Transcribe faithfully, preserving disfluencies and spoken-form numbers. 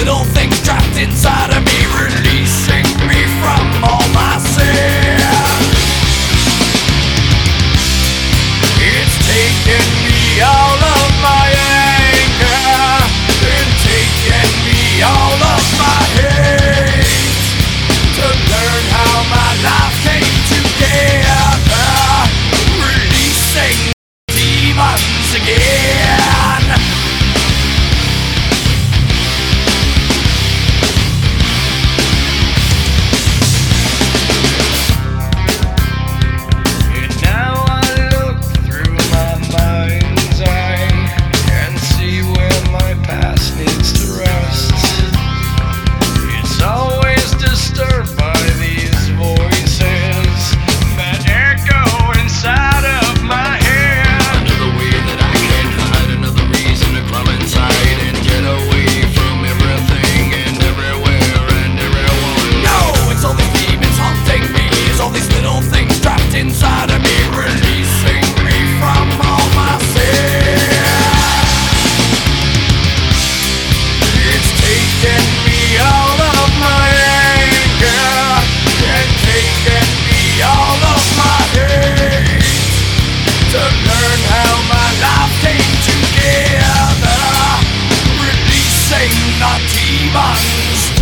little things trapped inside of me, releasing me from all my sin. It's taken me all of my anger, and taken me all of my hate, to learn how my life came together, releasing demons again. Inside of me, releasing me from all my sin. It's taken me all of my anger, and taken me all of my hate, to learn how my life came together, releasing the demons.